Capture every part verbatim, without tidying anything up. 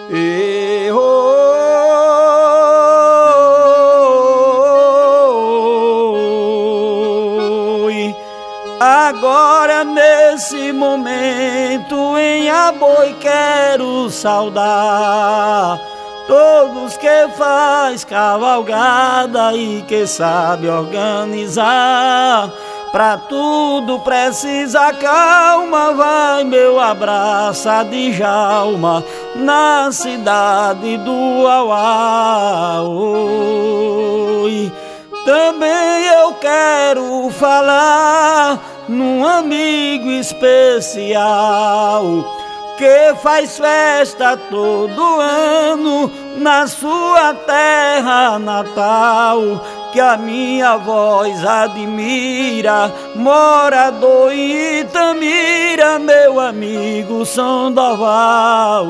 E oi, agora nesse momento em Aboi quero saudar todos que faz cavalgada e que sabe organizar. Pra tudo precisa calma, vai meu abraço de Djalma na cidade do Auá. Oi. Também eu quero falar num amigo especial que faz festa todo ano na sua terra natal, que a minha voz admira, morador em Itamira, meu amigo Sandoval.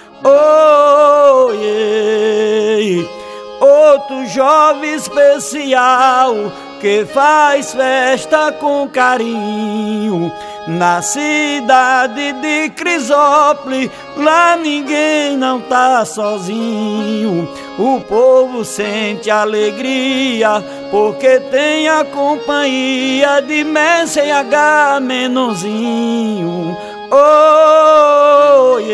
Oi, outro jovem especial que faz festa com carinho na cidade de Crisópolis, lá ninguém não tá sozinho. O povo sente alegria porque tem a companhia de Messi H menorzinho. Oi,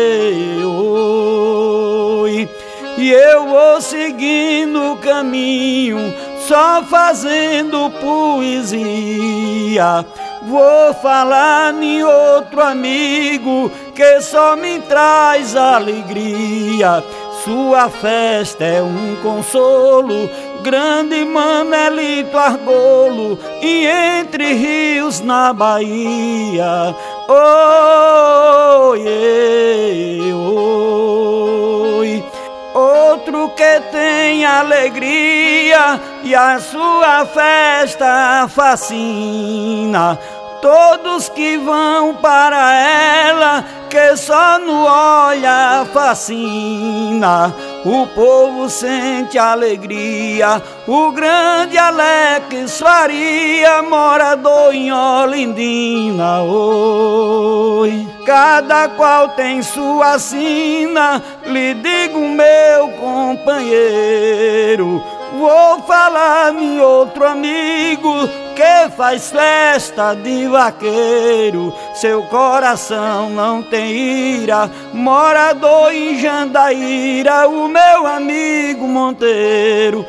oi, e eu vou seguindo o caminho, só fazendo poesia. Vou falar em outro amigo que só me traz alegria. Sua festa é um consolo, grande Manelito Argolo, e entre rios na Bahia. Oi, oi, outro que tem alegria e a sua festa fascina todos que vão para ela, que só no olhar fascina. O povo sente alegria, o grande Alex Faria, morador em Olindina. Oi, cada qual tem sua sina, lhe digo meu companheiro. Vou falar em outro amigo que faz festa de vaqueiro. Seu coração não tem ira, morador em Jandaíra, o meu amigo Monteiro.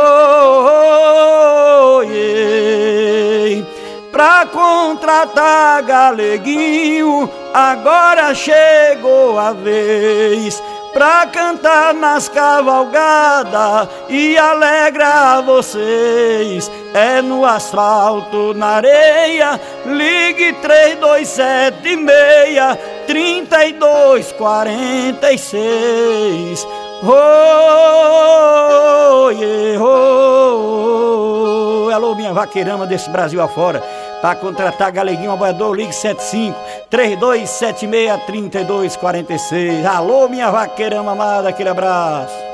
Oh, oh, pra contratar galeguinho, agora chegou a vez pra cantar nas cavalgadas e alegrar vocês. É no asfalto, na areia, ligue três dois sete seis, trinta e dois quarenta e seis. Oi, oi, alô minha vaqueirama desse Brasil afora. Para contratar galeguinho, aboiador, ligue sete cinco, três dois sete seis, trinta e dois quarenta e seis. Alô minha vaqueirama amada, aquele abraço.